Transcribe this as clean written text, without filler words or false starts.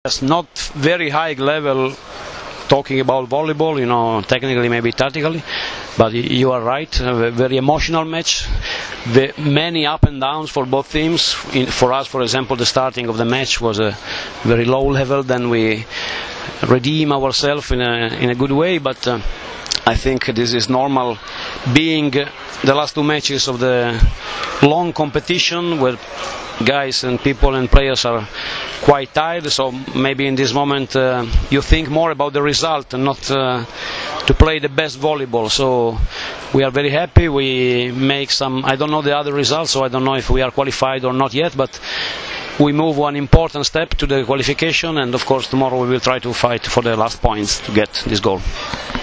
It's not very high level talking about volleyball, technically, maybe tactically, but you are right, a very emotional match, many up and downs for both teams. For us, for example, the starting of the match was a very low level, then we redeem ourselves in a good way, but I think this is normal, being the last two matches of the long competition where guys and people and players are quite tired, so maybe in this moment you think more about the result and not to play the best volleyball. So we are very happy. We make some, I don't know the other results, so I don't know if we are qualified or not yet, but we move one important step to the qualification, and of course tomorrow we will try to fight for the last points to get this goal.